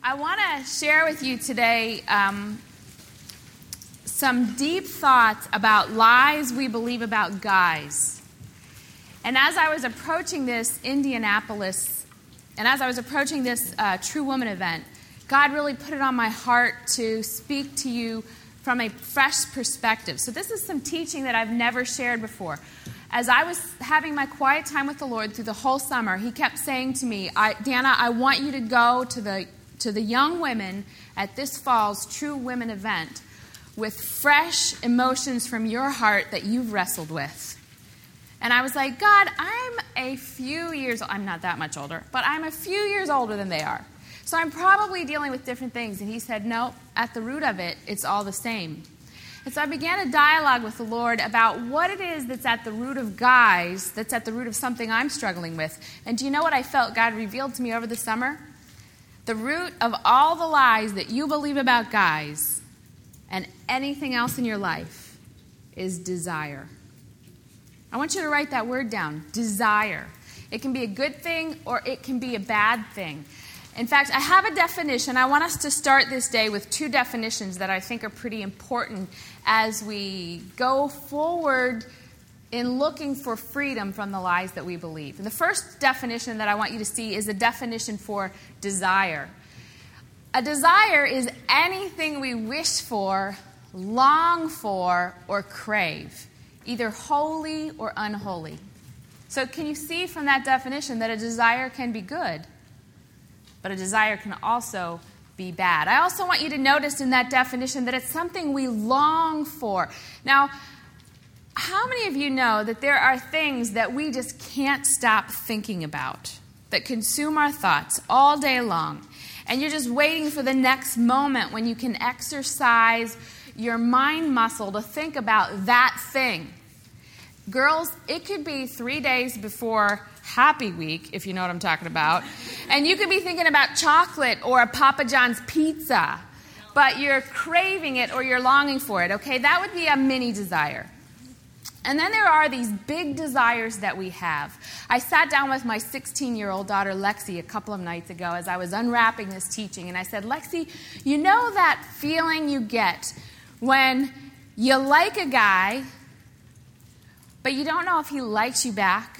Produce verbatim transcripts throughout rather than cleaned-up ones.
I want to share with you today um, some deep thoughts about lies we believe about guys. And as I was approaching this Indianapolis, and as I was approaching this uh, True Woman event, God really put it on my heart to speak to you from a fresh perspective. So this is some teaching that I've never shared before. As I was having my quiet time with the Lord through the whole summer, He kept saying to me, I, Dana, I want you to go to the to the young women at this fall's True Women event with fresh emotions from your heart that you've wrestled with. And I was like, God, I'm a few years, I'm not that much older, but I'm a few years older than they are. So I'm probably dealing with different things. And He said, no, at the root of it, it's all the same. And so I began a dialogue with the Lord about what it is that's at the root of guys, that's at the root of something I'm struggling with. And do you know what I felt God revealed to me over the summer? The root of all the lies that you believe about guys and anything else in your life is desire. I want you to write that word down, desire. It can be a good thing or it can be a bad thing. In fact, I have a definition. I want us to start this day with two definitions that I think are pretty important as we go forward in looking for freedom from the lies that we believe. And the first definition that I want you to see is a definition for desire. A desire is anything we wish for, long for, or crave, either holy or unholy. So can you see from that definition that a desire can be good, but a desire can also be bad? I also want you to notice in that definition that it's something we long for. Now, how many of you know that there are things that we just can't stop thinking about, that consume our thoughts all day long, and you're just waiting for the next moment when you can exercise your mind muscle to think about that thing? Girls, it could be three days before Happy Week, if you know what I'm talking about, and you could be thinking about chocolate or a Papa John's pizza, but you're craving it or you're longing for it, okay? That would be a mini desire. And then there are these big desires that we have. I sat down with my sixteen-year-old daughter, Lexi, a couple of nights ago as I was unwrapping this teaching, and I said, Lexi, you know that feeling you get when you like a guy, but you don't know if he likes you back?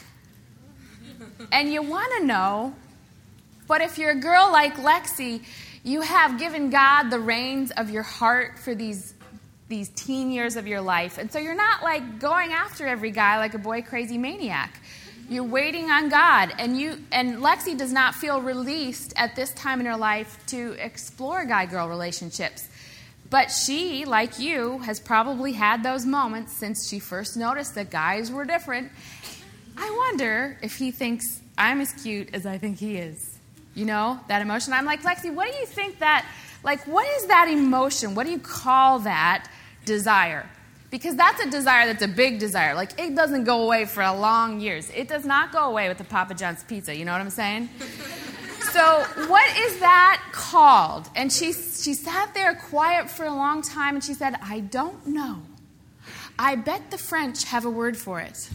And you want to know, but if you're a girl like Lexi, you have given God the reins of your heart for these these teen years of your life. And so you're not like going after every guy like a boy crazy maniac. You're waiting on God. And you and Lexi does not feel released at this time in her life to explore guy-girl relationships. But she, like you, has probably had those moments since she first noticed that guys were different. I wonder if he thinks I'm as cute as I think he is. You know, that emotion. I'm like, Lexi, what do you think that, like, what is that emotion? What do you call that desire? Because that's a desire that's a big desire. Like, it doesn't go away for a long years. It does not go away with the Papa John's pizza. You know what I'm saying? So what is that called? And she, she sat there quiet for a long time, and she said, I don't know. I bet the French have a word for it.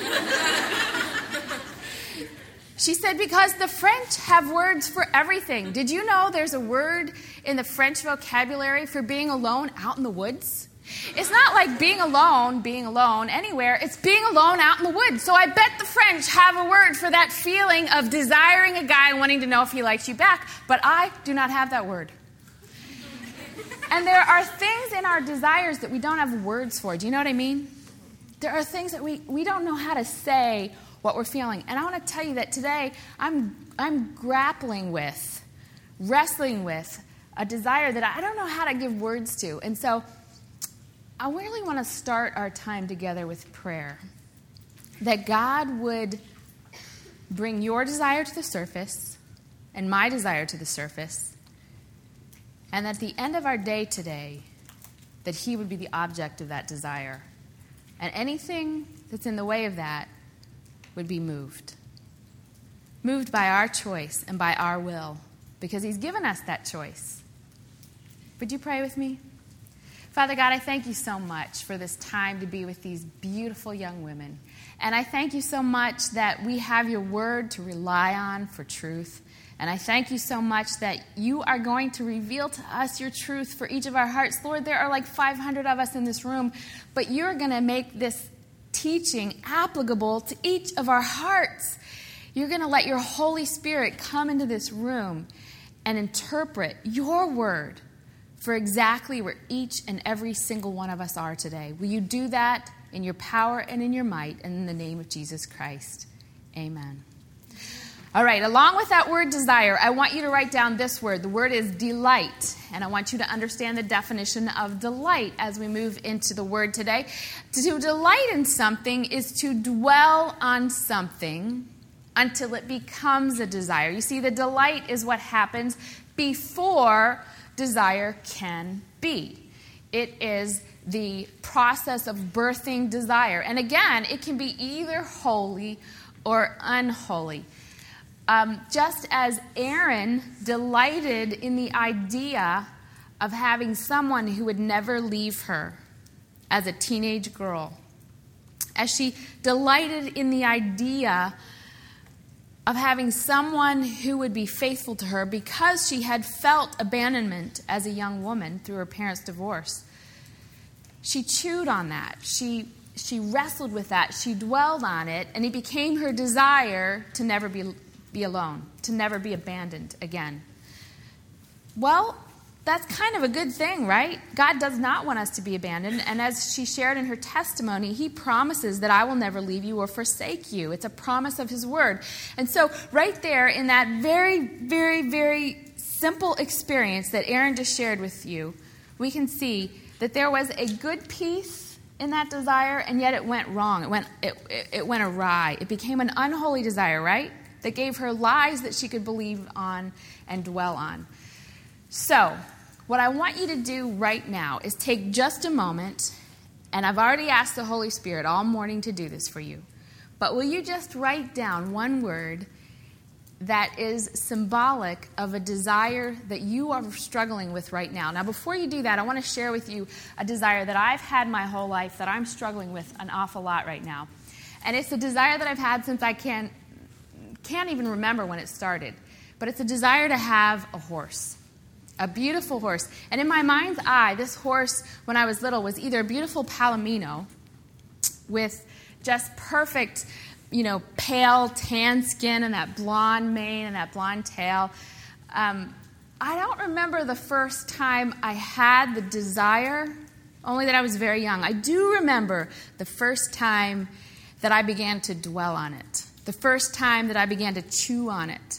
She said, because the French have words for everything. Did you know there's a word in the French vocabulary for being alone out in the woods? It's not like being alone, being alone anywhere. It's being alone out in the woods. So I bet the French have a word for that feeling of desiring a guy and wanting to know if he likes you back. But I do not have that word. And there are things in our desires that we don't have words for. Do you know what I mean? There are things that we, we don't know how to say what we're feeling. And I want to tell you that today I'm I'm grappling with, wrestling with a desire that I don't know how to give words to. And so I really want to start our time together with prayer. That God would bring your desire to the surface and my desire to the surface. And at the end of our day today, that He would be the object of that desire. And anything that's in the way of that would be moved. Moved by our choice and by our will, because He's given us that choice. Would you pray with me? Father God, I thank You so much for this time to be with these beautiful young women. And I thank You so much that we have Your word to rely on for truth. And I thank you so much that you are going to reveal to us your truth for each of our hearts. Lord, there are like five hundred of us in this room, but you're going to make this teaching applicable to each of our hearts. You're going to let your Holy Spirit come into this room and interpret your word for exactly where each and every single one of us are today. Will you do that in your power and in your might, and in the name of Jesus Christ? Amen. All right, along with that word desire, I want you to write down this word. The word is delight, and I want you to understand the definition of delight as we move into the word today. To delight in something is to dwell on something until it becomes a desire. You see, the delight is what happens before desire can be. It is the process of birthing desire. And again, it can be either holy or unholy. Um, just as Aaron delighted in the idea of having someone who would never leave her as a teenage girl, as she delighted in the idea of having someone who would be faithful to her because she had felt abandonment as a young woman through her parents' divorce. She chewed on that. She she wrestled with that. She dwelled on it, and it became her desire to never be, be alone, to never be abandoned again. Well, that's kind of a good thing, right? God does not want us to be abandoned. And as she shared in her testimony, he promises that I will never leave you or forsake you. It's a promise of his word. And so right there in that very, very, very simple experience that Aaron just shared with you, we can see that there was a good piece in that desire, and yet it went wrong. It went, it, it, it went awry. It became an unholy desire, right? That gave her lies that she could believe on and dwell on. So, what I want you to do right now is take just a moment, and I've already asked the Holy Spirit all morning to do this for you, but will you just write down one word that is symbolic of a desire that you are struggling with right now? Now, before you do that, I want to share with you a desire that I've had my whole life that I'm struggling with an awful lot right now. And it's a desire that I've had since I can't, can't even remember when it started, but it's a desire to have a horse. A beautiful horse. And in my mind's eye, this horse, when I was little, was either a beautiful Palomino with just perfect, you know, pale tan skin and that blonde mane and that blonde tail. Um, I don't remember the first time I had the desire, only that I was very young. I do remember the first time that I began to dwell on it, the first time that I began to chew on it.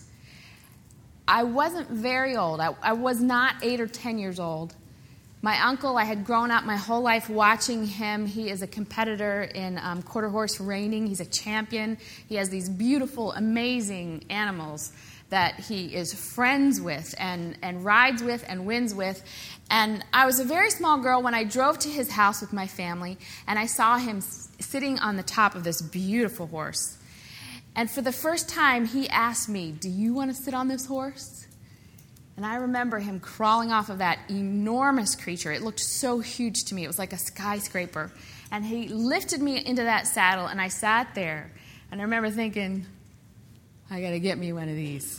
I wasn't very old. I, I was not eight or ten years old. My uncle, I had grown up my whole life watching him. He is a competitor in um, quarter horse reining. He's a champion. He has these beautiful, amazing animals that he is friends with and, and rides with and wins with. And I was a very small girl when I drove to his house with my family, and I saw him s- sitting on the top of this beautiful horse. And for the first time, he asked me, "Do you want to sit on this horse?" And I remember him crawling off of that enormous creature. It looked so huge to me. It was like a skyscraper. And he lifted me into that saddle, and I sat there. And I remember thinking, I got to get me one of these.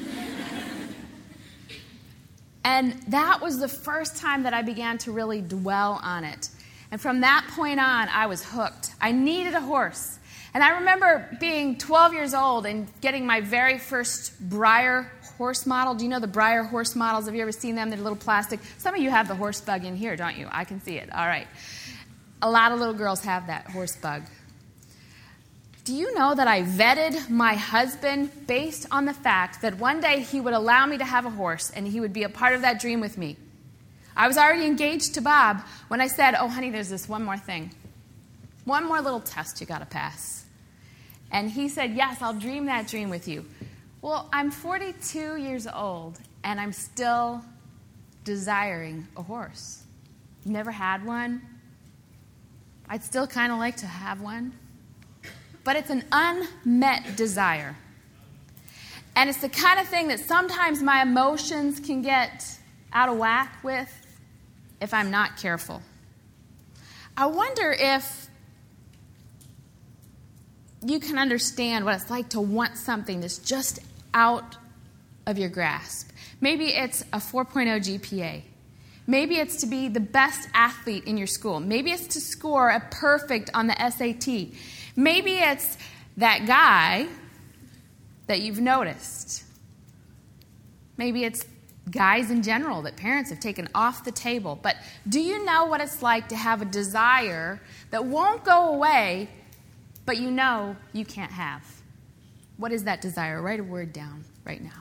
And that was the first time that I began to really dwell on it. And from that point on, I was hooked. I needed a horse. And I remember being twelve years old and getting my very first Breyer horse model. Do you know the Breyer horse models? Have you ever seen them? They're little plastic. Some of you have the horse bug in here, don't you? I can see it. All right. A lot of little girls have that horse bug. Do you know that I vetted my husband based on the fact that one day he would allow me to have a horse and he would be a part of that dream with me? I was already engaged to Bob when I said, "Oh, honey, there's this one more thing. One more little test you got to pass." And he said, "Yes, I'll dream that dream with you." Well, I'm forty-two years old, and I'm still desiring a horse. Never had one. I'd still kind of like to have one. But it's an unmet desire. And it's the kind of thing that sometimes my emotions can get out of whack with if I'm not careful. I wonder if you can understand what it's like to want something that's just out of your grasp. Maybe it's a four point oh G P A. Maybe it's to be the best athlete in your school. Maybe it's to score a perfect on the S A T. Maybe it's that guy that you've noticed. Maybe it's guys in general that parents have taken off the table. But do you know what it's like to have a desire that won't go away, but you know you can't have? What is that desire? Write a word down right now.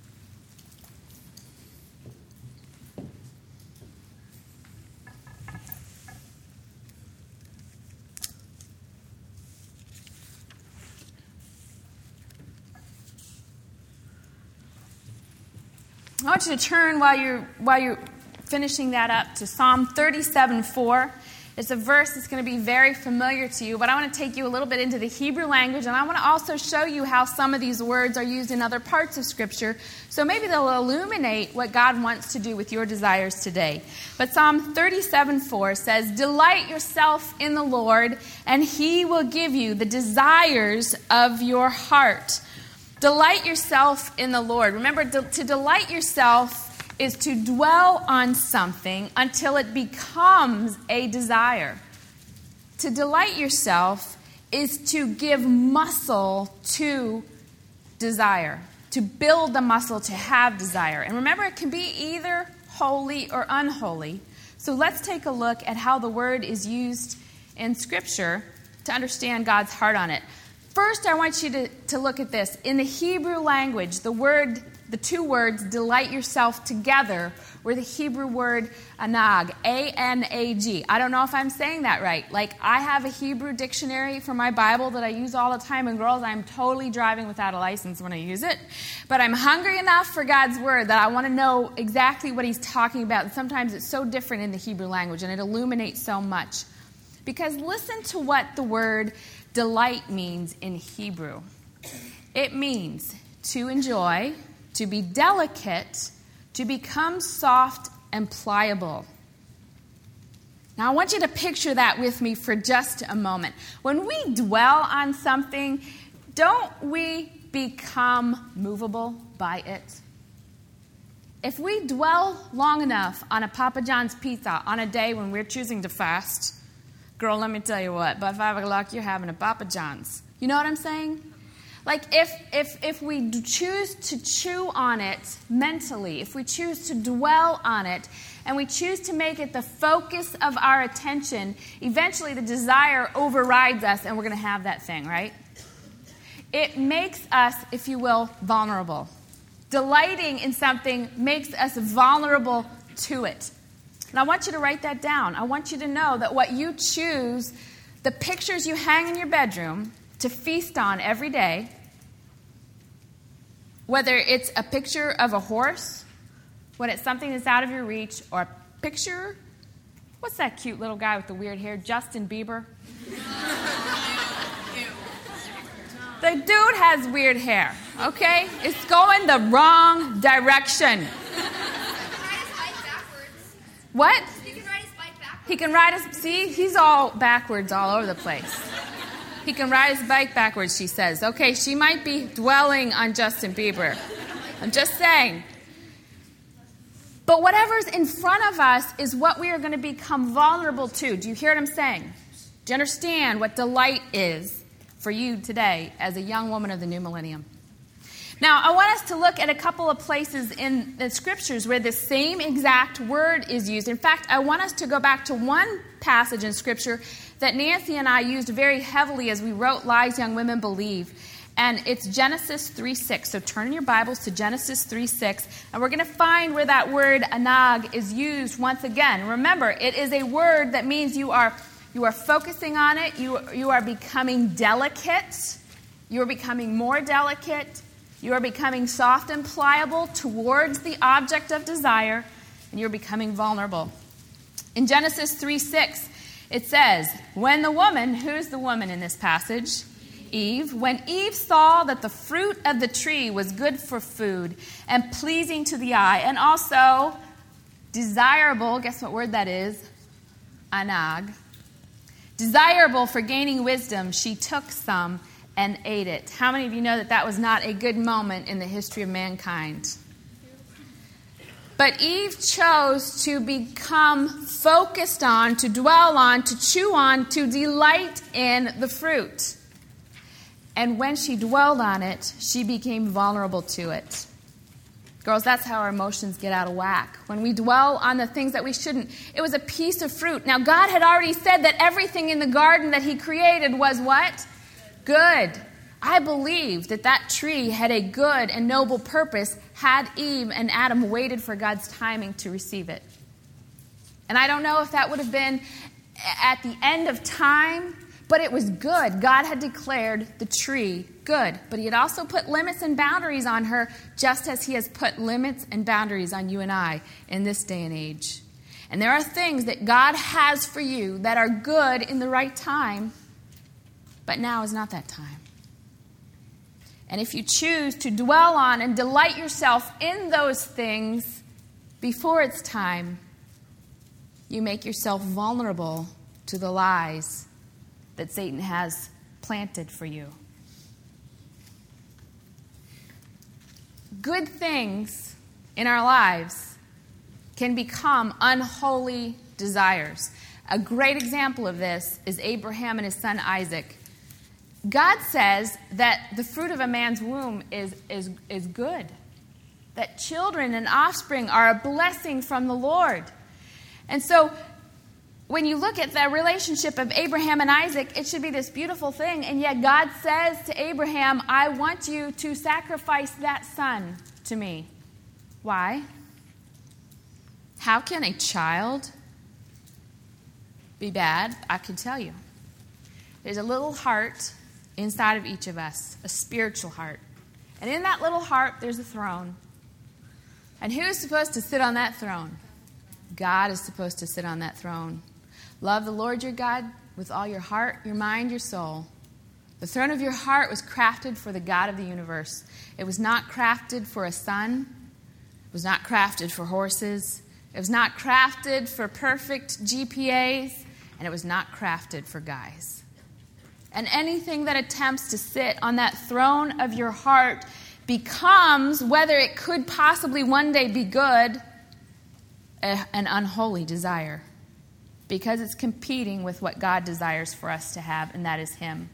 I want you to turn while you're while you're finishing that up to Psalm thirty-seven four. It's a verse that's going to be very familiar to you, but I want to take you a little bit into the Hebrew language, and I want to also show you how some of these words are used in other parts of Scripture, so maybe they'll illuminate what God wants to do with your desires today. But Psalm thirty-seven four says, "Delight yourself in the Lord, and He will give you the desires of your heart." Delight yourself in the Lord. Remember, to delight yourself is to dwell on something until it becomes a desire. To delight yourself is to give muscle to desire, to build the muscle to have desire. And remember, it can be either holy or unholy. So let's take a look at how the word is used in Scripture to understand God's heart on it. First, I want you to, to look at this. In the Hebrew language, the word, the two words, delight yourself together, were the Hebrew word anag, A N A G. I don't know if I'm saying that right. Like, I have a Hebrew dictionary for my Bible that I use all the time, and girls, I'm totally driving without a license when I use it. But I'm hungry enough for God's word that I want to know exactly what He's talking about. And sometimes it's so different in the Hebrew language, and it illuminates so much. Because listen to what the word delight means in Hebrew. It means to enjoy, to be delicate, to become soft and pliable. Now I want you to picture that with me for just a moment. When we dwell on something, don't we become movable by it? If we dwell long enough on a Papa John's pizza on a day when we're choosing to fast, girl, let me tell you what, by five o'clock you're having a Papa John's. You know what I'm saying? Like if if if we choose to chew on it mentally, if we choose to dwell on it, and we choose to make it the focus of our attention, eventually the desire overrides us and we're going to have that thing, right? It makes us, if you will, vulnerable. Delighting in something makes us vulnerable to it. And I want you to write that down. I want you to know that what you choose, the pictures you hang in your bedroom to feast on every day, whether it's a picture of a horse, when it's something that's out of your reach, or a picture, what's that cute little guy with the weird hair, Justin Bieber? The dude has weird hair, okay? It's going the wrong direction. What? He can ride his bike backwards. He can ride his... See, he's all backwards all over the place. He can ride his bike backwards, she says. Okay, she might be dwelling on Justin Bieber. I'm just saying. But whatever's in front of us is what we are going to become vulnerable to. Do you hear what I'm saying? Do you understand what delight is for you today as a young woman of the new millennium? Now, I want us to look at a couple of places in the Scriptures where the same exact word is used. In fact, I want us to go back to one passage in Scripture that Nancy and I used very heavily as we wrote Lies Young Women Believe. And it's Genesis three six. So turn in your Bibles to Genesis three six. And we're going to find where that word anag is used once again. Remember, it is a word that means you are, you are focusing on it. You, you are becoming delicate. You are becoming more delicate. You are becoming soft and pliable towards the object of desire, and you're becoming vulnerable. In Genesis three six, it says, when the woman, who's the woman in this passage? Eve. When Eve saw that the fruit of the tree was good for food and pleasing to the eye, and also desirable, guess what word that is? Anag. Desirable for gaining wisdom, she took some and ate it. How many of you know that that was not a good moment in the history of mankind? But Eve chose to become focused on, to dwell on, to chew on, to delight in the fruit. And when she dwelled on it, she became vulnerable to it. Girls, that's how our emotions get out of whack. When we dwell on the things that we shouldn't. It was a piece of fruit. Now, God had already said that everything in the garden that he created was what? Good. I believe that that tree had a good and noble purpose had Eve and Adam waited for God's timing to receive it. And I don't know if that would have been at the end of time, but it was good. God had declared the tree good. But he had also put limits and boundaries on her, just as he has put limits and boundaries on you and I in this day and age. And there are things that God has for you that are good in the right time, but now is not that time. And if you choose to dwell on and delight yourself in those things before it's time, you make yourself vulnerable to the lies that Satan has planted for you. Good things in our lives can become unholy desires. A great example of this is Abraham and his son Isaac. God says that the fruit of a man's womb is, is, is good, that children and offspring are a blessing from the Lord. And so when you look at the relationship of Abraham and Isaac, it should be this beautiful thing. And yet God says to Abraham, I want you to sacrifice that son to me. Why? How can a child be bad? I can tell you. There's a little heart inside of each of us, a spiritual heart. And in that little heart, there's a throne. And who's supposed to sit on that throne? God is supposed to sit on that throne. Love the Lord your God with all your heart, your mind, your soul. The throne of your heart was crafted for the God of the universe. It was not crafted for a son. It was not crafted for horses. It was not crafted for perfect G P As. And it was not crafted for guys. And anything that attempts to sit on that throne of your heart becomes, whether it could possibly one day be good, a, an unholy desire. Because it's competing with what God desires for us to have, and that is him.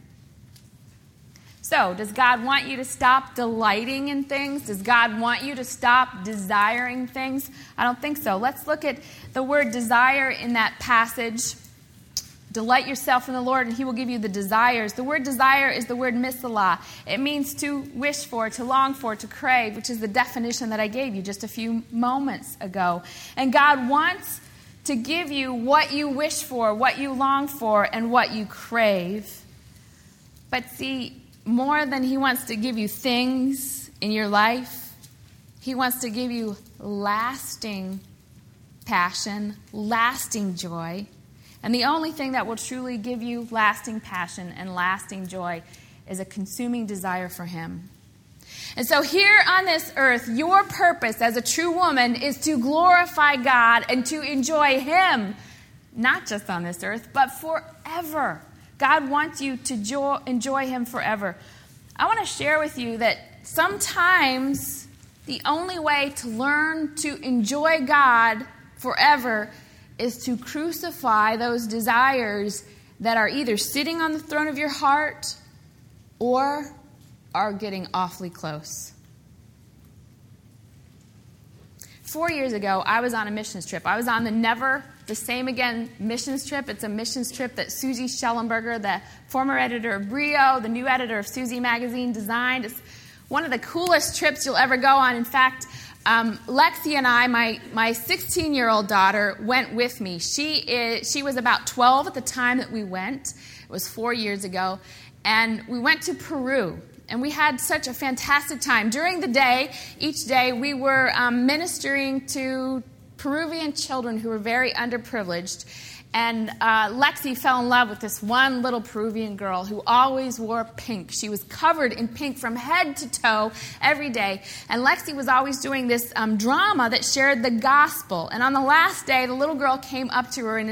So, does God want you to stop delighting in things? Does God want you to stop desiring things? I don't think so. Let's look at the word desire in that passage. Delight yourself in the Lord, and he will give you the desires. The word desire is the word misalah. It means to wish for, to long for, to crave, which is the definition that I gave you just a few moments ago. And God wants to give you what you wish for, what you long for, and what you crave. But see, more than he wants to give you things in your life, he wants to give you lasting passion, lasting joy. And the only thing that will truly give you lasting passion and lasting joy is a consuming desire for him. And so here on this earth, your purpose as a true woman is to glorify God and to enjoy him, not just on this earth, but forever. God wants you to jo- enjoy him forever. I want to share with you that sometimes the only way to learn to enjoy God forever is to crucify those desires that are either sitting on the throne of your heart or are getting awfully close. Four years ago, I was on a missions trip. I was on the Never the Same Again missions trip. It's a missions trip that Susie Schellenberger, the former editor of Brio, the new editor of Susie Magazine, designed. It's one of the coolest trips you'll ever go on. In fact, Um, Lexi and I, my my sixteen-year-old daughter, went with me. She is she was about twelve at the time that we went. It was four years ago. And we went to Peru. And we had such a fantastic time. During the day, each day, we were um, ministering to Peruvian children who were very underprivileged. And uh, Lexi fell in love with this one little Peruvian girl who always wore pink. She was covered in pink from head to toe every day. And Lexi was always doing this um, drama that shared the gospel. And on the last day, the little girl came up to her and in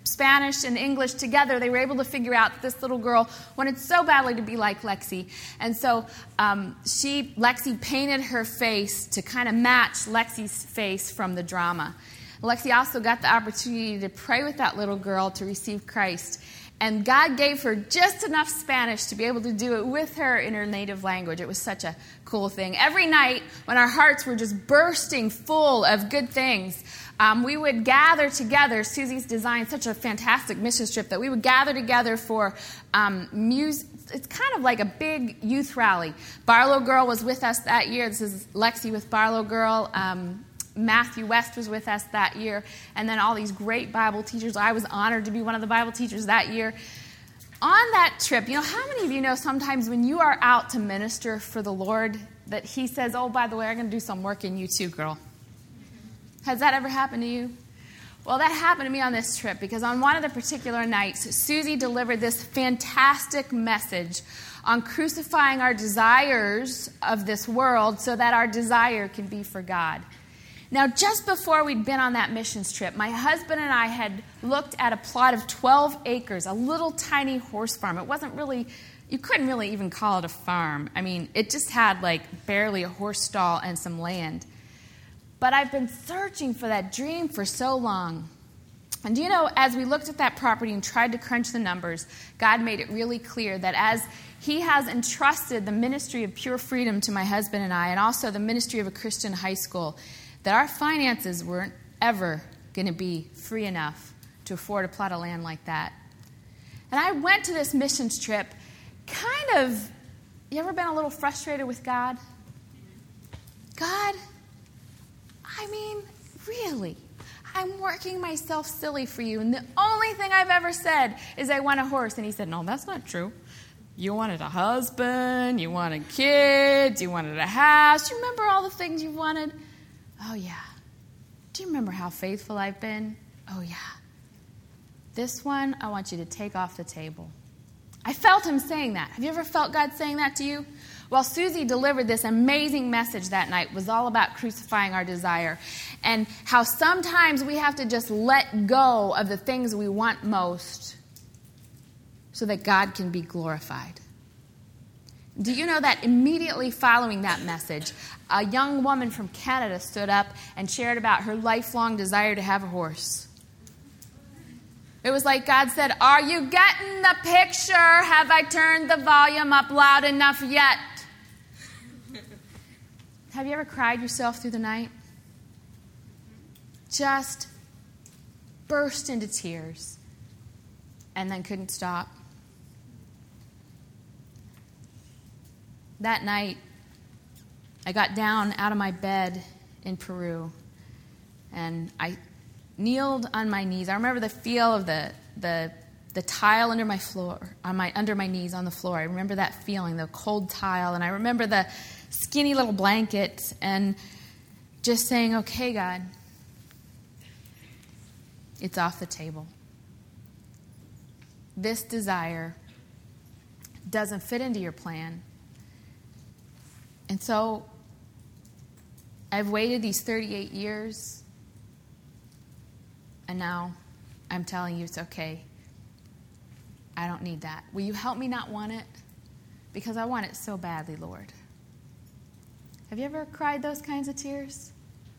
Spanish and English together, they were able to figure out that this little girl wanted so badly to be like Lexi. And so um, she, Lexi painted her face to kind of match Lexi's face from the drama. Lexi also got the opportunity to pray with that little girl to receive Christ. And God gave her just enough Spanish to be able to do it with her in her native language. It was such a cool thing. Every night when our hearts were just bursting full of good things, Um, we would gather together. Susie's designed such a fantastic mission trip that we would gather together for um, music. It's kind of like a big youth rally. Barlow Girl was with us that year. This is Lexi with Barlow Girl. Um, Matthew West was with us that year. And then all these great Bible teachers. I was honored to be one of the Bible teachers that year. On that trip, you know, how many of you know sometimes when you are out to minister for the Lord that he says, oh, by the way, I'm going to do some work in you too, girl. Has that ever happened to you? Well, that happened to me on this trip because on one of the particular nights, Susie delivered this fantastic message on crucifying our desires of this world so that our desire can be for God. Now, just before we'd been on that missions trip, my husband and I had looked at a plot of twelve acres, a little tiny horse farm. It wasn't really, you couldn't really even call it a farm. I mean, it just had like barely a horse stall and some land. But I've been searching for that dream for so long. And do you know, as we looked at that property and tried to crunch the numbers, God made it really clear that as he has entrusted the ministry of Pure Freedom to my husband and I, and also the ministry of a Christian high school, that our finances weren't ever going to be free enough to afford a plot of land like that. And I went to this missions trip kind of, you ever been a little frustrated with God? God, I mean, really, I'm working myself silly for you, and the only thing I've ever said is I want a horse. And he said, no, that's not true. You wanted a husband, you wanted kids, you wanted a house. You remember all the things you wanted? Oh, yeah. Do you remember how faithful I've been? Oh, yeah. This one, I want you to take off the table. I felt him saying that. Have you ever felt God saying that to you? Well, Susie delivered this amazing message that night. It was all about crucifying our desire and how sometimes we have to just let go of the things we want most so that God can be glorified. Do you know that immediately following that message, a young woman from Canada stood up and shared about her lifelong desire to have a horse? It was like God said, are you getting the picture? Have I turned the volume up loud enough yet? Have you ever cried yourself through the night? Just burst into tears and then couldn't stop. That night, I got down out of my bed in Peru and I kneeled on my knees. I remember the feel of the the the tile under my floor, on my under my knees on the floor. I remember that feeling, the cold tile, and I remember the skinny little blanket and just saying, okay, God, it's off the table. This desire doesn't fit into your plan. And so I've waited these thirty-eight years, and now I'm telling you it's okay. I don't need that. Will you help me not want it? Because I want it so badly, Lord. Have you ever cried those kinds of tears?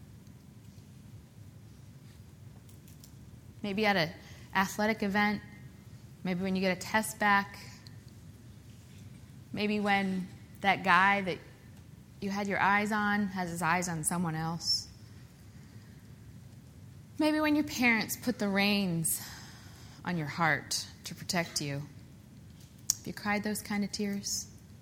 Maybe at an athletic event. Maybe when you get a test back. Maybe when that guy that you had your eyes on has his eyes on someone else. Maybe when your parents put the reins on your heart to protect you. Have you cried those kind of tears?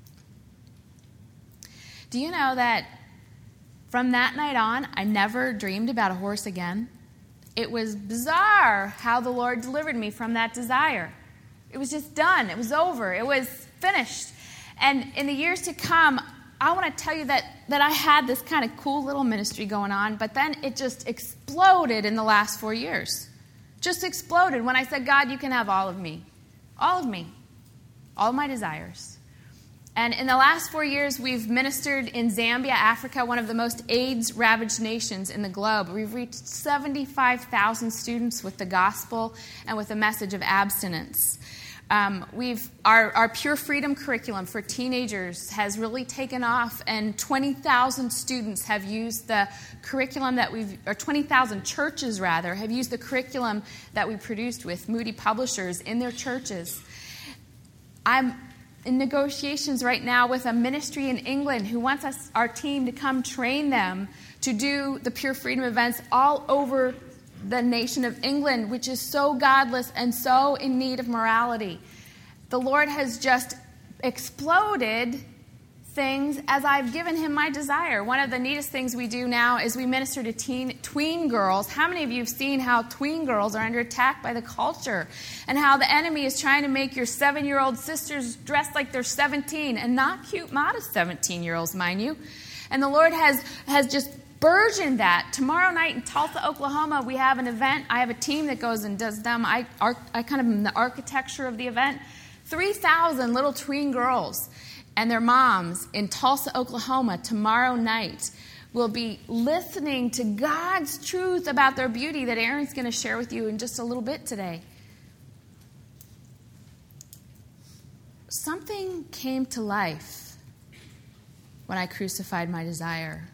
Do you know that from that night on, I never dreamed about a horse again? It was bizarre how the Lord delivered me from that desire. It was just done. It was over. It was finished. And in the years to come, I want to tell you that, that I had this kind of cool little ministry going on, but then it just exploded in the last four years. Just exploded when I said, God, you can have all of me. All of me. All of my desires. And in the last four years, we've ministered in Zambia, Africa, one of the most AIDS-ravaged nations in the globe. We've reached seventy-five thousand students with the gospel and with the message of abstinence. Um, we've our, our Pure Freedom curriculum for teenagers has really taken off, and twenty thousand students have used the curriculum that we've, or twenty thousand churches rather, have used the curriculum that we produced with Moody Publishers in their churches. I'm in negotiations right now with a ministry in England who wants us, our team, to come train them to do the Pure Freedom events all over the nation of England, which is so godless and so in need of morality. The Lord has just exploded things as I've given him my desire. One of the neatest things we do now is we minister to teen, tween girls. How many of you have seen how tween girls are under attack by the culture, and how the enemy is trying to make your seven-year-old sisters dress like they're seventeen, and not cute, modest seventeen-year-olds, mind you. And the Lord has, has just burgeoned that. Tomorrow night in Tulsa, Oklahoma, we have an event. I have a team that goes and does them. I, I kind of am the architecture of the event. three thousand little tween girls and their moms in Tulsa, Oklahoma, tomorrow night will be listening to God's truth about their beauty that Aaron's going to share with you in just a little bit today. Something came to life when I crucified my desire.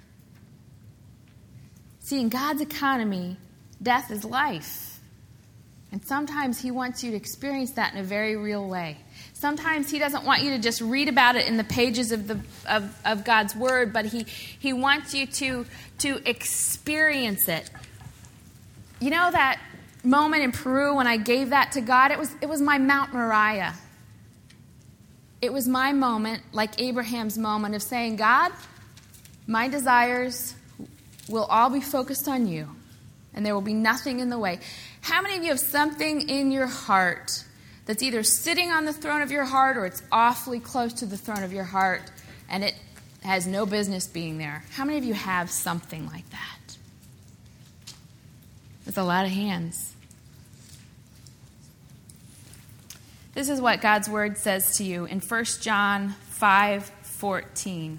See, in God's economy, death is life. And sometimes he wants you to experience that in a very real way. Sometimes he doesn't want you to just read about it in the pages of the of, of God's Word, but he, he wants you to, to experience it. You know that moment in Peru when I gave that to God? It was, it was my Mount Moriah. It was my moment, like Abraham's moment, of saying, God, my desires will all be focused on you, and there will be nothing in the way. How many of you have something in your heart that's either sitting on the throne of your heart or it's awfully close to the throne of your heart, and it has no business being there? How many of you have something like that? There's a lot of hands. This is what God's Word says to you in First John five fourteen.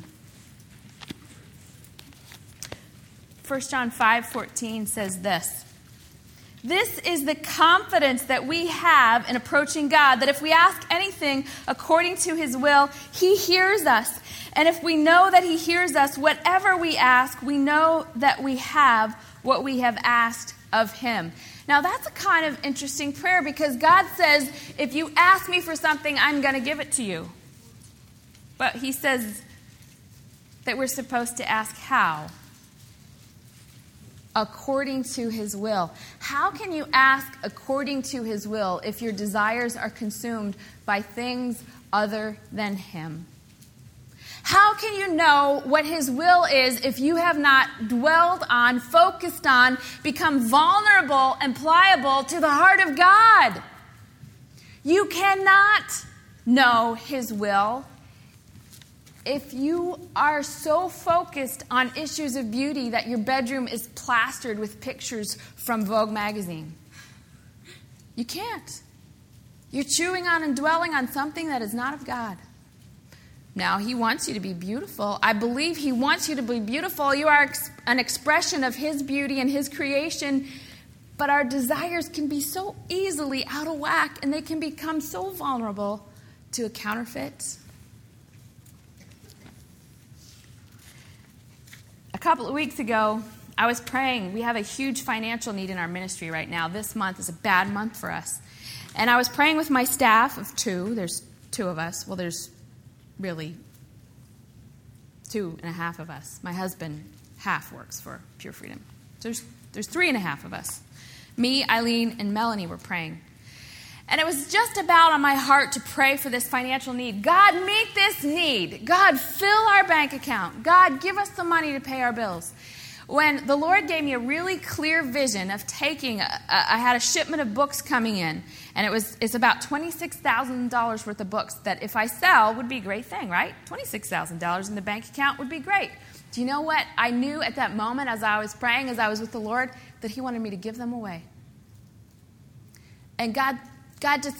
First John five fourteen says this: "This is the confidence that we have in approaching God, that if we ask anything according to his will, he hears us. And if we know that he hears us, whatever we ask, we know that we have what we have asked of him." Now that's a kind of interesting prayer, because God says, if you ask me for something, I'm going to give it to you. But he says that we're supposed to ask how? According to his will. How can you ask according to his will if your desires are consumed by things other than him? How can you know what his will is if you have not dwelled on, focused on, become vulnerable and pliable to the heart of God? You cannot know his will if you are so focused on issues of beauty that your bedroom is plastered with pictures from Vogue magazine. You can't. You're chewing on and dwelling on something that is not of God. Now, he wants you to be beautiful. I believe he wants you to be beautiful. You are ex- an expression of his beauty and his creation, but our desires can be so easily out of whack, and they can become so vulnerable to a counterfeit. A couple of weeks ago, I was praying. We have a huge financial need in our ministry right now. This month is a bad month for us. And I was praying with my staff of two. There's two of us. Well, there's really two and a half of us. My husband half works for Pure Freedom. So there's, there's three and a half of us. Me, Eileen, and Melanie were praying. And it was just about on my heart to pray for this financial need. God, meet this need. God, fill our bank account. God, give us the money to pay our bills. When the Lord gave me a really clear vision of taking, a, a, I had a shipment of books coming in, and it was it's about twenty-six thousand dollars worth of books that if I sell would be a great thing, right? twenty-six thousand dollars in the bank account would be great. Do you know what I knew at that moment as I was praying, as I was with the Lord, that he wanted me to give them away. And God, God just,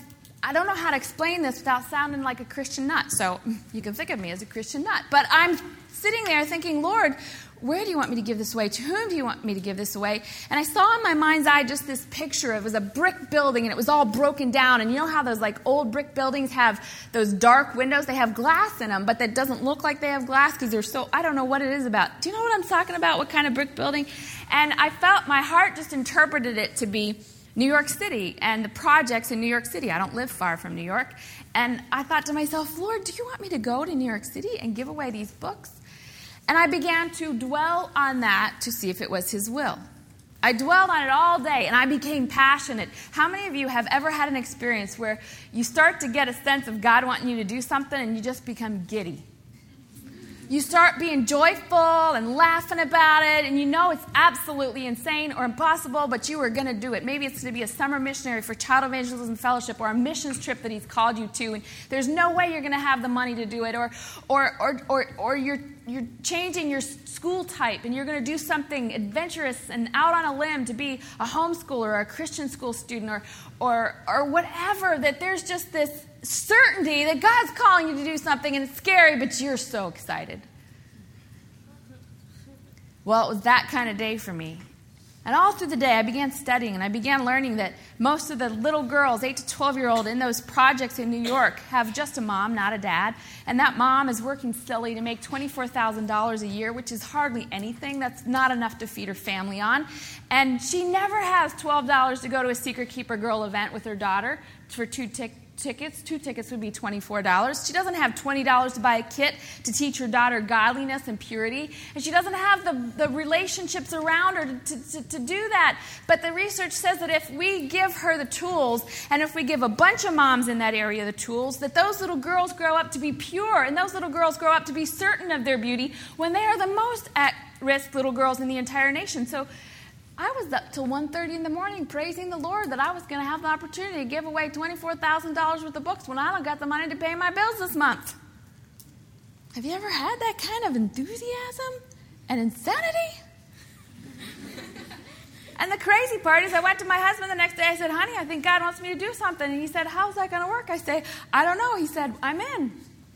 I don't know how to explain this without sounding like a Christian nut. So you can think of me as a Christian nut. But I'm sitting there thinking, Lord, where do you want me to give this away? To whom do you want me to give this away? And I saw in my mind's eye just this picture. It was a brick building, and it was all broken down. And you know how those like old brick buildings have those dark windows? They have glass in them, but that doesn't look like they have glass because they're so, I don't know what it is about. Do you know what I'm talking about? What kind of brick building? And I felt, my heart just interpreted it to be New York City and the projects in New York City. I don't live far from New York. And I thought to myself, Lord, do you want me to go to New York City and give away these books? And I began to dwell on that to see if it was his will. I dwelled on it all day, and I became passionate. How many of you have ever had an experience where you start to get a sense of God wanting you to do something, and you just become giddy? You start being joyful and laughing about it, and you know it's absolutely insane or impossible, but you are going to do it. Maybe it's going to be a summer missionary for Child Evangelism Fellowship or a missions trip that he's called you to, and there's no way you're going to have the money to do it, or or or or, or you're you're changing your school type, and you're going to do something adventurous and out on a limb to be a homeschooler or a Christian school student or or or whatever, that there's just this certainty that God's calling you to do something, and it's scary, but you're so excited. Well, it was that kind of day for me. And all through the day, I began studying, and I began learning that most of the little girls, eight to twelve-year-old, in those projects in New York have just a mom, not a dad. And that mom is working steadily to make twenty-four thousand dollars a year, which is hardly anything. That's not enough to feed her family on. And she never has twelve dollars to go to a Secret Keeper Girl event with her daughter for two tickets. Tickets. Two tickets would be twenty-four dollars. She doesn't have twenty dollars to buy a kit to teach her daughter godliness and purity. And she doesn't have the, the relationships around her to, to, to do that. But the research says that if we give her the tools, and if we give a bunch of moms in that area the tools, that those little girls grow up to be pure, and those little girls grow up to be certain of their beauty when they are the most at-risk little girls in the entire nation. So I was up till one thirty in the morning praising the Lord that I was going to have the opportunity to give away twenty-four thousand dollars worth of books when I don't got the money to pay my bills this month. Have you ever had that kind of enthusiasm and insanity? And the crazy part is I went to my husband the next day. I said, honey, I think God wants me to do something. And he said, how's that going to work? I say, I don't know. He said, I'm in.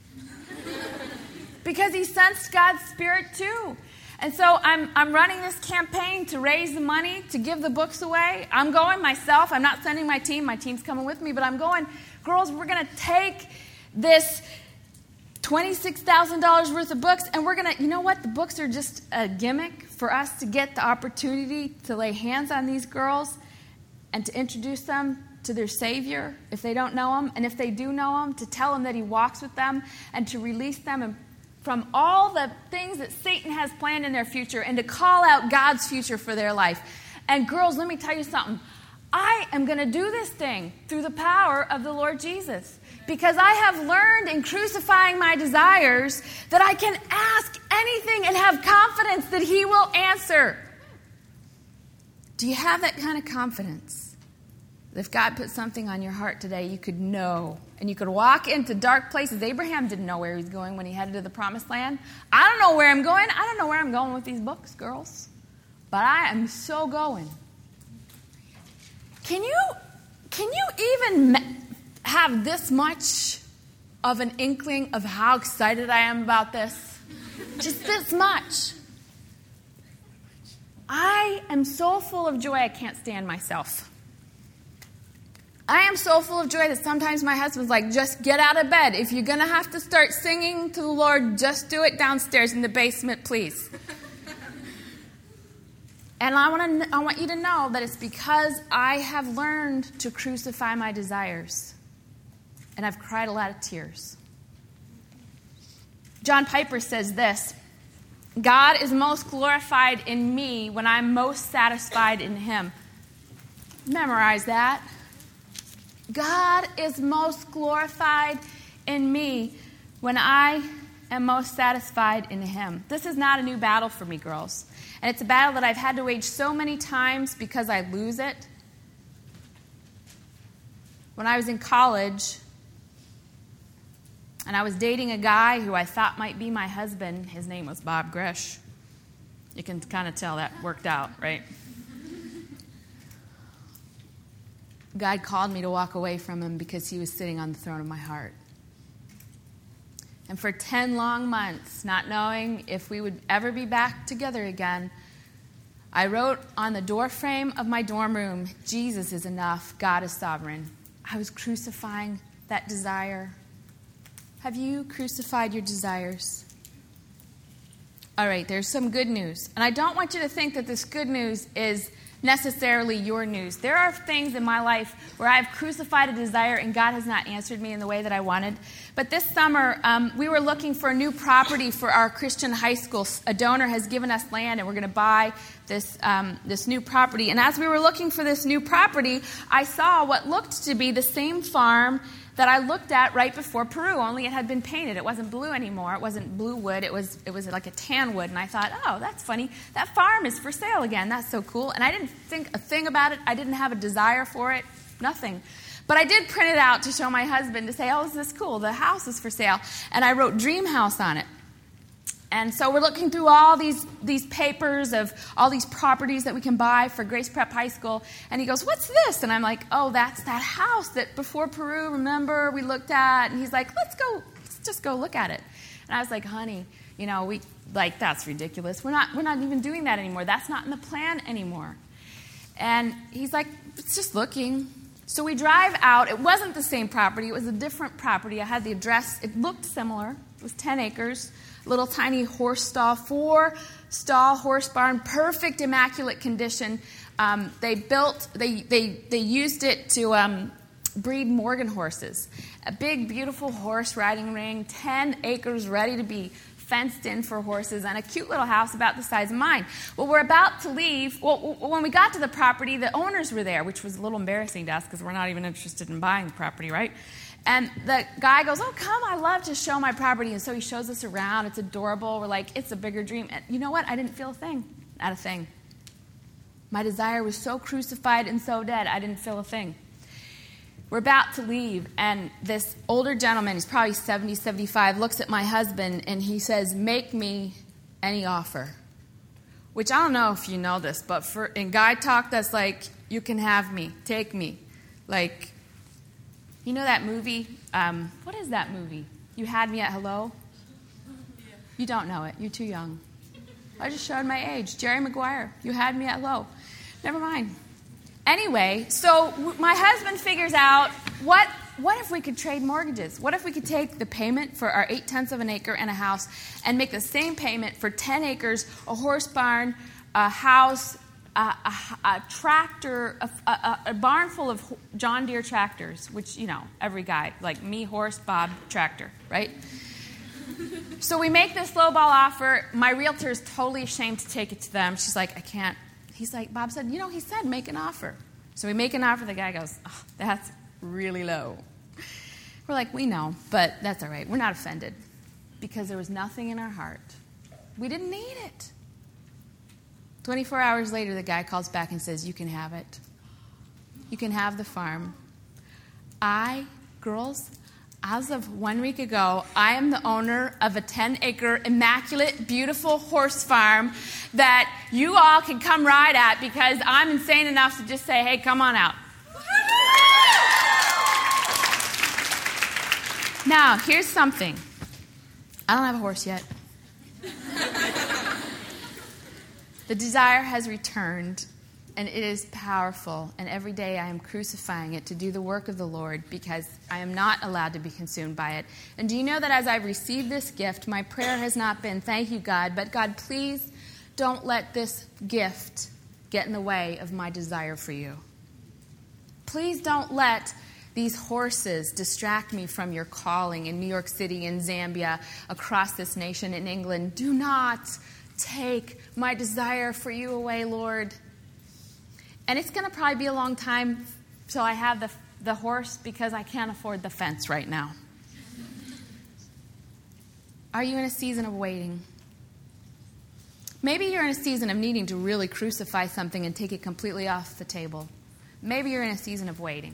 Because he sensed God's Spirit too. And so I'm I'm running this campaign to raise the money to give the books away. I'm going myself. I'm not sending my team. My team's coming with me. But I'm going, girls, we're going to take this twenty-six thousand dollars worth of books, and we're going to, you know what? The books are just a gimmick for us to get the opportunity to lay hands on these girls and to introduce them to their Savior if they don't know him. And if they do know him, to tell them that he walks with them and to release them and from all the things that Satan has planned in their future, and to call out God's future for their life. And girls, let me tell you something. I am going to do this thing through the power of the Lord Jesus, because I have learned in crucifying my desires that I can ask anything and have confidence that he will answer. Do you have that kind of confidence? If God put something on your heart today, you could know. And you could walk into dark places. Abraham didn't know where he was going when he headed to the promised land. I don't know where I'm going. I don't know where I'm going with these books, girls. But I am so going. Can you, can you even have this much of an inkling of how excited I am about this? Just this much. I am so full of joy I can't stand myself. I am so full of joy that sometimes my husband's like, just get out of bed. If you're going to have to start singing to the Lord, just do it downstairs in the basement, please. And I want to, I want you to know that it's because I have learned to crucify my desires. And I've cried a lot of tears. John Piper says this: God is most glorified in me when I'm most satisfied in him. Memorize that. God is most glorified in me when I am most satisfied in him. This is not a new battle for me, girls. And it's a battle that I've had to wage so many times because I lose it. When I was in college, and I was dating a guy who I thought might be my husband, his name was Bob Gresh. You can kind of tell that worked out, right? God called me to walk away from him because he was sitting on the throne of my heart. And for ten long months, not knowing if we would ever be back together again, I wrote on the doorframe of my dorm room, Jesus is enough, God is sovereign. I was crucifying that desire. Have you crucified your desires? All right, there's some good news. And I don't want you to think that this good news is necessarily your news. There are things in my life where I've crucified a desire and God has not answered me in the way that I wanted. But this summer, um, we were looking for a new property for our Christian high school. A donor has given us land and we're going to buy this um, this new property. And as we were looking for this new property, I saw what looked to be the same farm that I looked at right before Peru, only it had been painted. It wasn't blue anymore. It wasn't blue wood. It was it was like a tan wood. And I thought, oh, that's funny. That farm is for sale again. That's so cool. And I didn't think a thing about it. I didn't have a desire for it. Nothing. But I did print it out to show my husband to say, oh, is this cool? The house is for sale. And I wrote Dream House on it. And so we're looking through all these these papers of all these properties that we can buy for Grace Prep High School. And he goes, what's this? And I'm like, oh, that's that house that before Peru, remember, we looked at. And he's like, let's go, let's just go look at it. And I was like, honey, you know, we like, that's ridiculous. We're not, we're not even doing that anymore. That's not in the plan anymore. And he's like, it's just looking. So we drive out. It wasn't the same property. It was a different property. I had the address. It looked similar. It was ten acres. Little tiny horse stall, four stall horse barn, perfect immaculate condition. Um, they built, they they they used it to um, breed Morgan horses. A big, beautiful horse riding ring, ten acres ready to be fenced in for horses, and a cute little house about the size of mine. Well, we're about to leave. Well, when we got to the property, the owners were there, which was a little embarrassing to us because we're not even interested in buying the property, right? And the guy goes, oh, come, I love to show my property. And so he shows us around. It's adorable. We're like, it's a bigger dream. And you know what? I didn't feel a thing. Not a thing. My desire was so crucified and so dead, I didn't feel a thing. We're about to leave, and this older gentleman, he's probably seventy, seventy-five, looks at my husband, and he says, make me any offer. Which I don't know if you know this, but for in guy talk, that's like, you can have me, take me. Like, you know that movie? Um, what is that movie? You Had Me at Hello? Yeah. You don't know it. You're too young. I just showed my age. Jerry Maguire. You Had Me at Hello. Never mind. Anyway, so w- my husband figures out, what what if we could trade mortgages? What if we could take the payment for our eight-tenths of an acre and a house and make the same payment for ten acres, a horse barn, a house, A, a, a tractor, a, a, a barn full of John Deere tractors, which, you know, every guy, like me, horse, Bob, tractor, right? So we make this lowball offer. My realtor is totally ashamed to take it to them. She's like, I can't. He's like, Bob said, you know, he said make an offer. So we make an offer. The guy goes, oh, that's really low. We're like, we know, but that's all right. We're not offended because there was nothing in our heart. We didn't need it. twenty-four hours later, the guy calls back and says, you can have it. You can have the farm. I, girls, as of one week ago, I am the owner of a ten-acre, immaculate, beautiful horse farm that you all can come ride at because I'm insane enough to just say, hey, come on out. Now, here's something. I don't have a horse yet. The desire has returned, and it is powerful, and every day I am crucifying it to do the work of the Lord because I am not allowed to be consumed by it. And do you know that as I've received this gift, my prayer has not been, thank you, God, but God, please don't let this gift get in the way of my desire for you. Please don't let these horses distract me from your calling in New York City, in Zambia, across this nation, in England. Do not take my desire for you away, Lord. And it's going to probably be a long time till I have the, the horse because I can't afford the fence right now. Are you in a season of waiting? Maybe you're in a season of needing to really crucify something and take it completely off the table. Maybe you're in a season of waiting.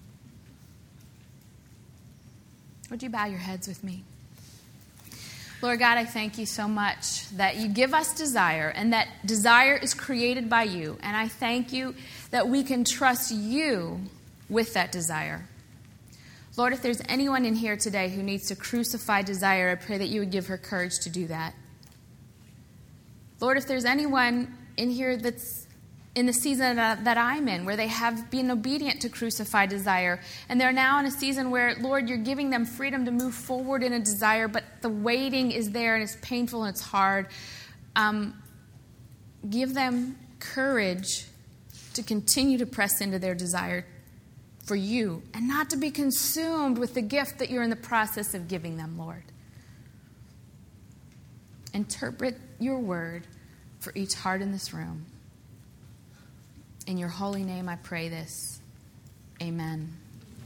Would you bow your heads with me? Lord God, I thank you so much that you give us desire and that desire is created by you. And I thank you that we can trust you with that desire. Lord, if there's anyone in here today who needs to crucify desire, I pray that you would give her courage to do that. Lord, if there's anyone in here that's in the season that, that I'm in, where they have been obedient to crucify desire, and they're now in a season where, Lord, you're giving them freedom to move forward in a desire, but the waiting is there and it's painful and it's hard. Um, give them courage to continue to press into their desire for you and not to be consumed with the gift that you're in the process of giving them, Lord. Interpret your word for each heart in this room. In your holy name I pray this. Amen.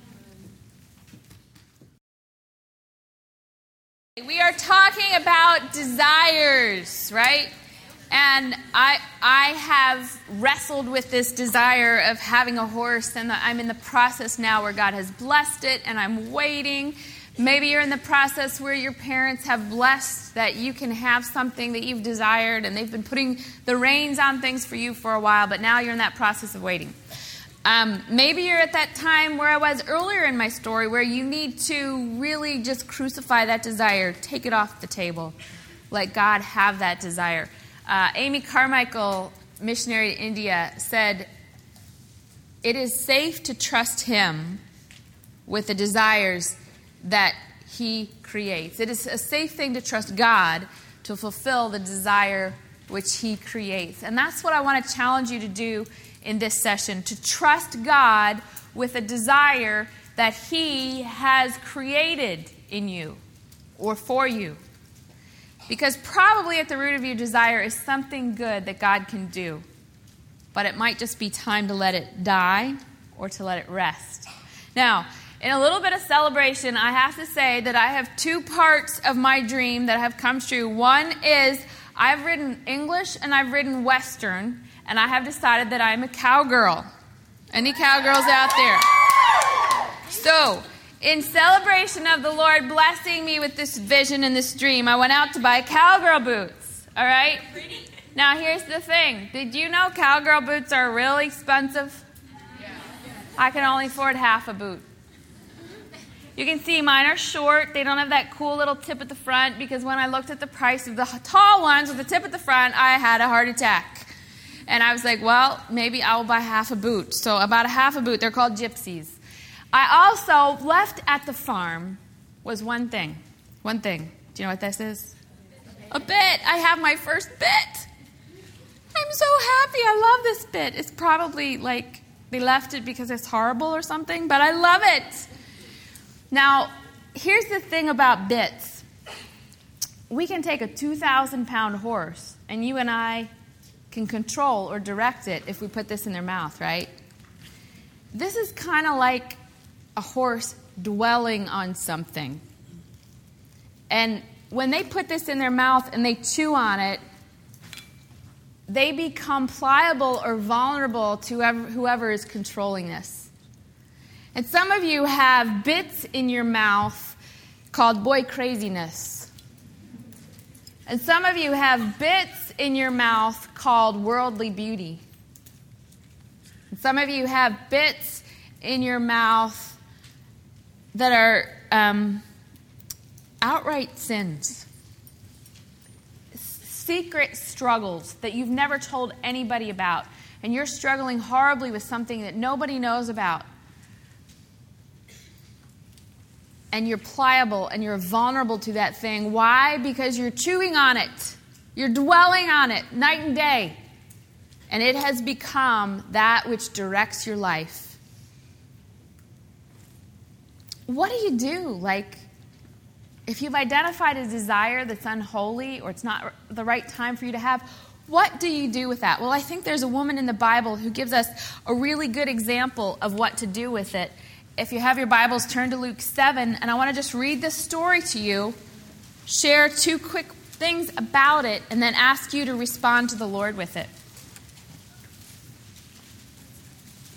We are talking about desires, right? And I I have wrestled with this desire of having a horse, and I'm in the process now where God has blessed it, and I'm waiting. Maybe you're in the process where your parents have blessed that you can have something that you've desired, and they've been putting the reins on things for you for a while, but now you're in that process of waiting. Um, maybe you're at that time where I was earlier in my story, where you need to really just crucify that desire, take it off the table, let God have that desire. Uh, Amy Carmichael, missionary to India, said, "It is safe to trust him with the desires that he creates." It is a safe thing to trust God to fulfill the desire which he creates. And that's what I want to challenge you to do in this session, to trust God with a desire that he has created in you or for you. Because probably at the root of your desire is something good that God can do. But it might just be time to let it die or to let it rest. Now, in a little bit of celebration, I have to say that I have two parts of my dream that have come true. One is I've written English and I've written Western, and I have decided that I'm a cowgirl. Any cowgirls out there? So, in celebration of the Lord blessing me with this vision and this dream, I went out to buy cowgirl boots. All right? Now, here's the thing. Did you know cowgirl boots are really expensive? I can only afford half a boot. You can see mine are short. They don't have that cool little tip at the front, because when I looked at the price of the tall ones with the tip at the front, I had a heart attack. And I was like, well, maybe I will buy half a boot. So about a half a boot. They're called gypsies. I also left at the farm was one thing. One thing. Do you know what this is? A bit. I have my first bit. I'm so happy. I love this bit. It's probably like they left it because it's horrible or something, but I love it. Now, here's the thing about bits. We can take a two thousand pound horse, and you and I can control or direct it if we put this in their mouth, right? This is kind of like a horse dwelling on something. And when they put this in their mouth and they chew on it, they become pliable or vulnerable to whoever is controlling this. And some of you have bits in your mouth called boy craziness. And some of you have bits in your mouth called worldly beauty. And some of you have bits in your mouth that are um, outright sins. Secret struggles that you've never told anybody about. And you're struggling horribly with something that nobody knows about. And you're pliable and you're vulnerable to that thing. Why? Because you're chewing on it. You're dwelling on it night and day. And it has become that which directs your life. What do you do? Like, if you've identified a desire that's unholy or it's not the right time for you to have, what do you do with that? Well, I think there's a woman in the Bible who gives us a really good example of what to do with it. If you have your Bibles, turn to Luke seven, and I want to just read this story to you, share two quick things about it, and then ask you to respond to the Lord with it.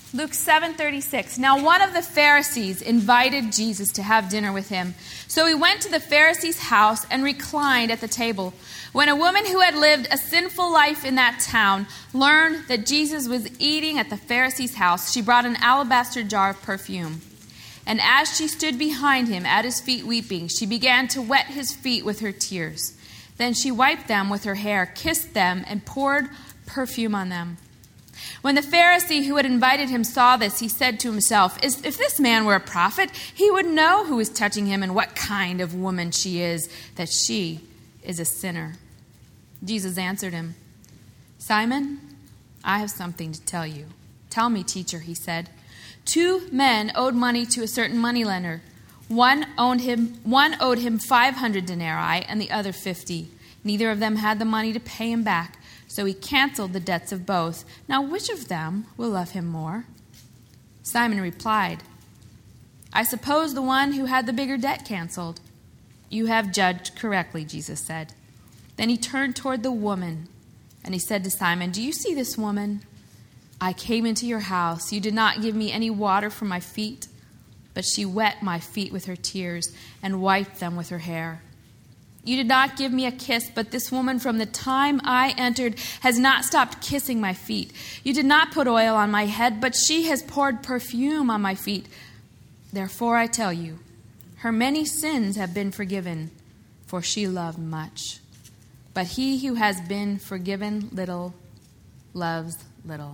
Luke seven thirty-six. Now one of the Pharisees invited Jesus to have dinner with him. So he went to the Pharisee's house and reclined at the table. When a woman who had lived a sinful life in that town learned that Jesus was eating at the Pharisee's house, she brought an alabaster jar of perfume. And as she stood behind him at his feet weeping, she began to wet his feet with her tears. Then she wiped them with her hair, kissed them, and poured perfume on them. When the Pharisee who had invited him saw this, he said to himself, If this man were a prophet, he would know who is touching him and what kind of woman she is, that she is a sinner. Jesus answered him, Simon, I have something to tell you. Tell me, teacher, he said. Two men owed money to a certain moneylender. One owed him, one owed him five hundred denarii and the other fifty. Neither of them had the money to pay him back. So he canceled the debts of both. Now which of them will love him more? Simon replied, I suppose the one who had the bigger debt canceled. You have judged correctly, Jesus said. Then he turned toward the woman, and he said to Simon, Do you see this woman? I came into your house. You did not give me any water for my feet, but she wet my feet with her tears and wiped them with her hair. You did not give me a kiss, but this woman from the time I entered has not stopped kissing my feet. You did not put oil on my head, but she has poured perfume on my feet. Therefore I tell you, her many sins have been forgiven, for she loved much. But he who has been forgiven little loves little.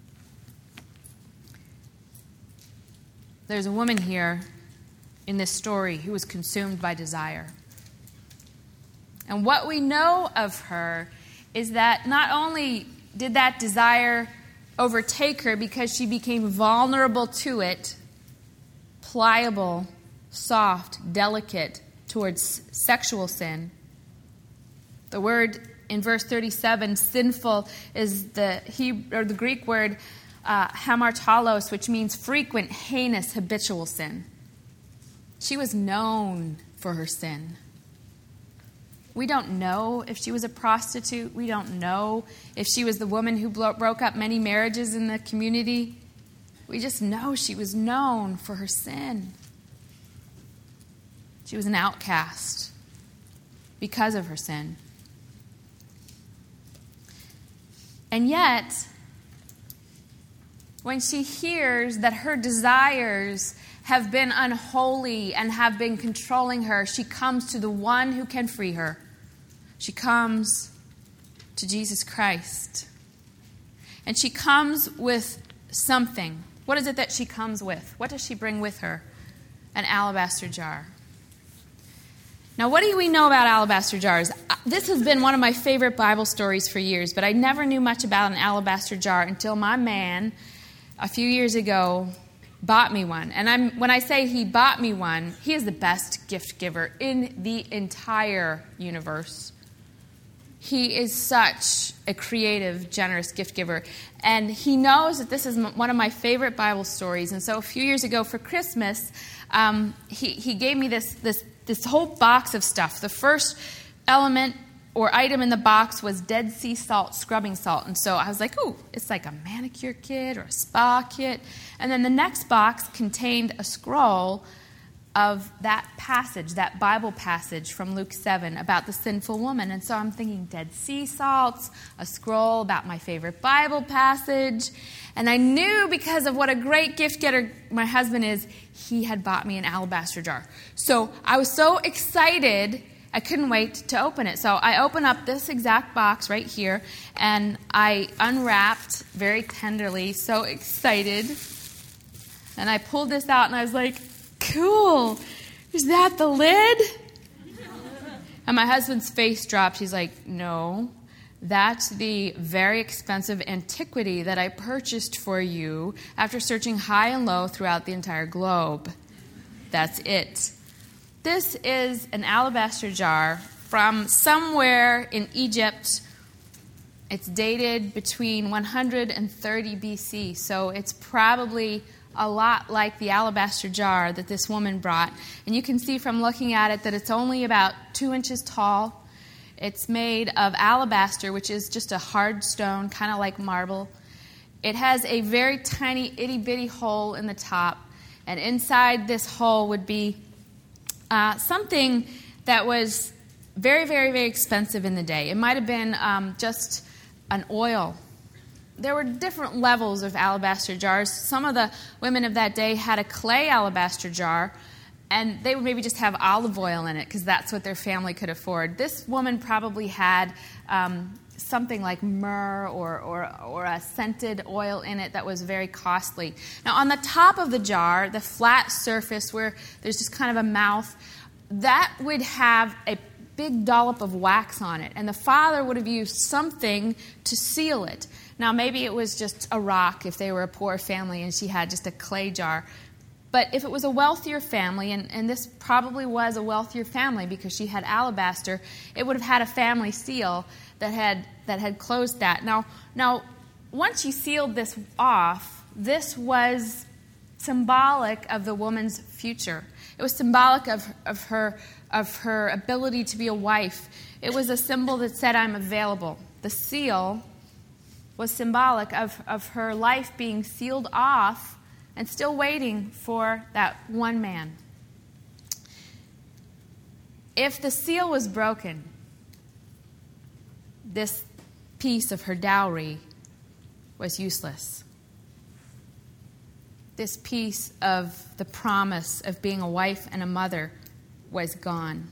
There's a woman here in this story who was consumed by desire. And what we know of her is that not only did that desire overtake her because she became vulnerable to it, pliable, soft, delicate towards sexual sin. The word in verse thirty-seven, sinful, is the Hebrew, or the Greek word uh, hamartalos, which means frequent, heinous, habitual sin. She was known for her sin. We don't know if she was a prostitute. We don't know if she was the woman who blo- broke up many marriages in the community. We just know she was known for her sin. She was an outcast because of her sin. And yet, when she hears that her desires have been unholy and have been controlling her, she comes to the one who can free her. She comes to Jesus Christ. And she comes with something. What is it that she comes with? What does she bring with her? An alabaster jar. Now, what do we know about alabaster jars? This has been one of my favorite Bible stories for years, but I never knew much about an alabaster jar until my man, a few years ago, bought me one. And I'm, when I say he bought me one, he is the best gift giver in the entire universe. He is such a creative, generous gift giver. And he knows that this is one of my favorite Bible stories. And so a few years ago for Christmas, um, he, he gave me this, this, this whole box of stuff. The first element or item in the box was Dead Sea salt, scrubbing salt. And so I was like, ooh, it's like a manicure kit or a spa kit. And then the next box contained a scroll of that passage, that Bible passage from Luke seven about the sinful woman. And so I'm thinking Dead Sea salts, a scroll about my favorite Bible passage. And I knew because of what a great gift getter my husband is, he had bought me an alabaster jar. So I was so excited, I couldn't wait to open it. So I opened up this exact box right here, and I unwrapped very tenderly, so excited. And I pulled this out, and I was like, cool. Is that the lid? And my husband's face dropped. He's like, no, that's the very expensive antiquity that I purchased for you after searching high and low throughout the entire globe. That's it. This is an alabaster jar from somewhere in Egypt. It's dated between one hundred thirty B C, so it's probably a lot like the alabaster jar that this woman brought. And you can see from looking at it that it's only about two inches tall. It's made of alabaster, which is just a hard stone, kind of like marble. It has a very tiny, itty-bitty hole in the top, and inside this hole would be uh, something that was very, very, very expensive in the day. It might have been um, just an oil. There were different levels of alabaster jars. Some of the women of that day had a clay alabaster jar, and they would maybe just have olive oil in it because that's what their family could afford. This woman probably had um, something like myrrh or, or, or a scented oil in it that was very costly. Now, on the top of the jar, the flat surface where there's just kind of a mouth, that would have a big dollop of wax on it, and the father would have used something to seal it. Now, maybe it was just a rock if they were a poor family and she had just a clay jar. But if it was a wealthier family, and, and this probably was a wealthier family because she had alabaster, it would have had a family seal that had that had closed that. Now, now, once you sealed this off, this was symbolic of the woman's future. It was symbolic of, of her of her ability to be a wife. It was a symbol that said, I'm available. The seal was symbolic of, of her life being sealed off and still waiting for that one man. If the seal was broken, this piece of her dowry was useless. This piece of the promise of being a wife and a mother was gone.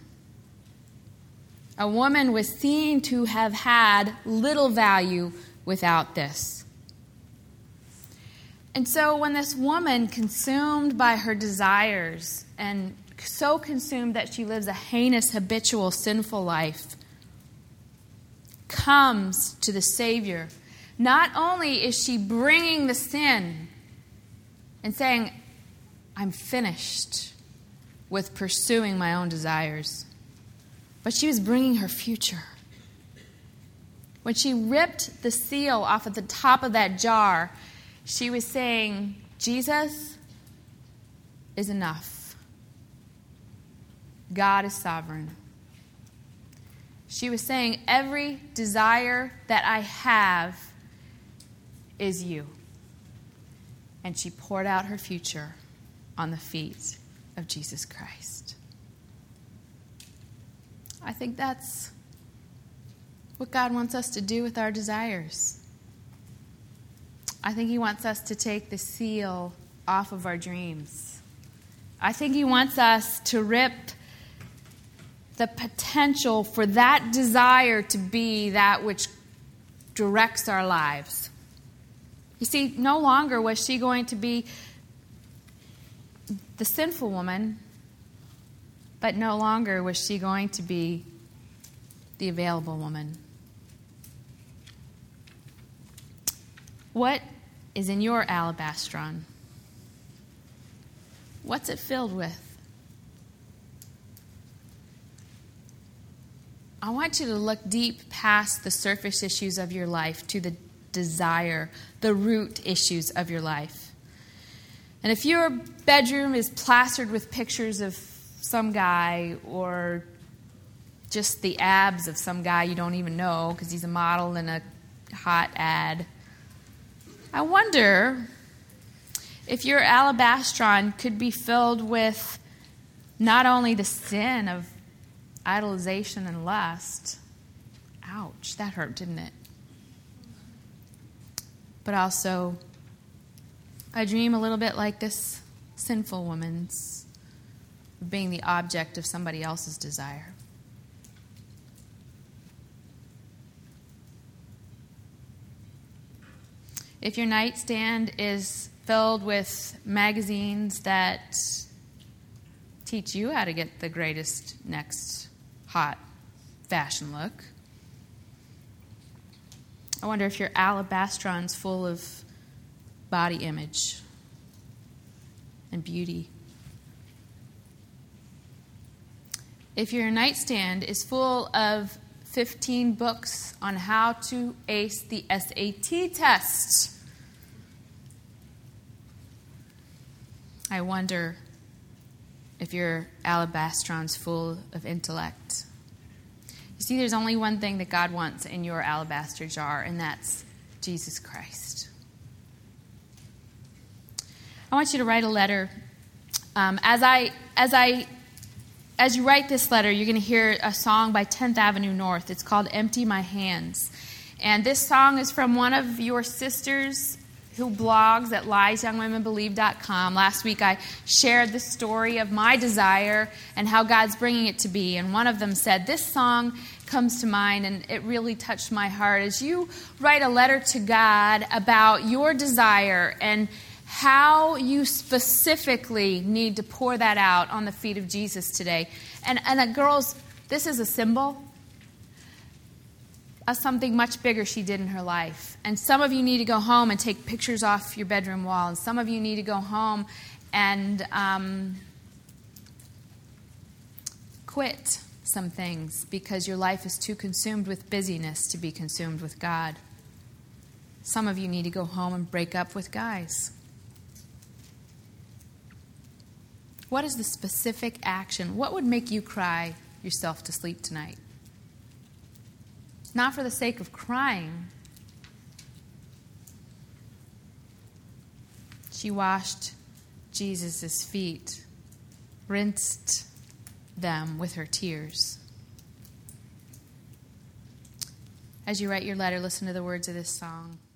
A woman was seen to have had little value without this. And so when this woman, consumed by her desires and so consumed that she lives a heinous, habitual, sinful life, comes to the Savior, not only is she bringing the sin and saying, I'm finished with pursuing my own desires, but she was bringing her future. When she ripped the seal off at the top of that jar, she was saying, Jesus is enough. God is sovereign. She was saying, every desire that I have is you. And she poured out her future on the feet of Jesus Christ. I think that's what God wants us to do with our desires. I think He wants us to take the seal off of our dreams. I think He wants us to rip the potential for that desire to be that which directs our lives. You see, no longer was she going to be the sinful woman, but no longer was she going to be the available woman. What is in your alabastron? What's it filled with? I want you to look deep past the surface issues of your life to the desire, the root issues of your life. And if your bedroom is plastered with pictures of some guy or just the abs of some guy you don't even know because he's a model in a hot ad, I wonder if your alabastron could be filled with not only the sin of idolization and lust. Ouch, that hurt, didn't it? But also a dream a little bit like this sinful woman's, being the object of somebody else's desire. If your nightstand is filled with magazines that teach you how to get the greatest next hot fashion look, I wonder if your alabastron's full of body image and beauty. If your nightstand is full of fifteen books on how to ace the S A T test, I wonder if your alabastron's full of intellect. You see, there's only one thing that God wants in your alabaster jar, and that's Jesus Christ. I want you to write a letter. Um, as I, as I, as you write this letter, you're going to hear a song by tenth Avenue North. It's called "Empty My Hands," and this song is from one of your sisters who blogs at lies young women believe dot com. Last week I shared the story of my desire and how God's bringing it to be. And one of them said, this song comes to mind, and it really touched my heart. As you write a letter to God about your desire and how you specifically need to pour that out on the feet of Jesus today. And, and uh, girls, this is a symbol of something much bigger she did in her life. And some of you need to go home and take pictures off your bedroom wall. And some of you need to go home and um, quit some things because your life is too consumed with busyness to be consumed with God. Some of you need to go home and break up with guys. What is the specific action? What would make you cry yourself to sleep tonight? Not for the sake of crying. She washed Jesus' feet, rinsed them with her tears. As you write your letter, listen to the words of this song.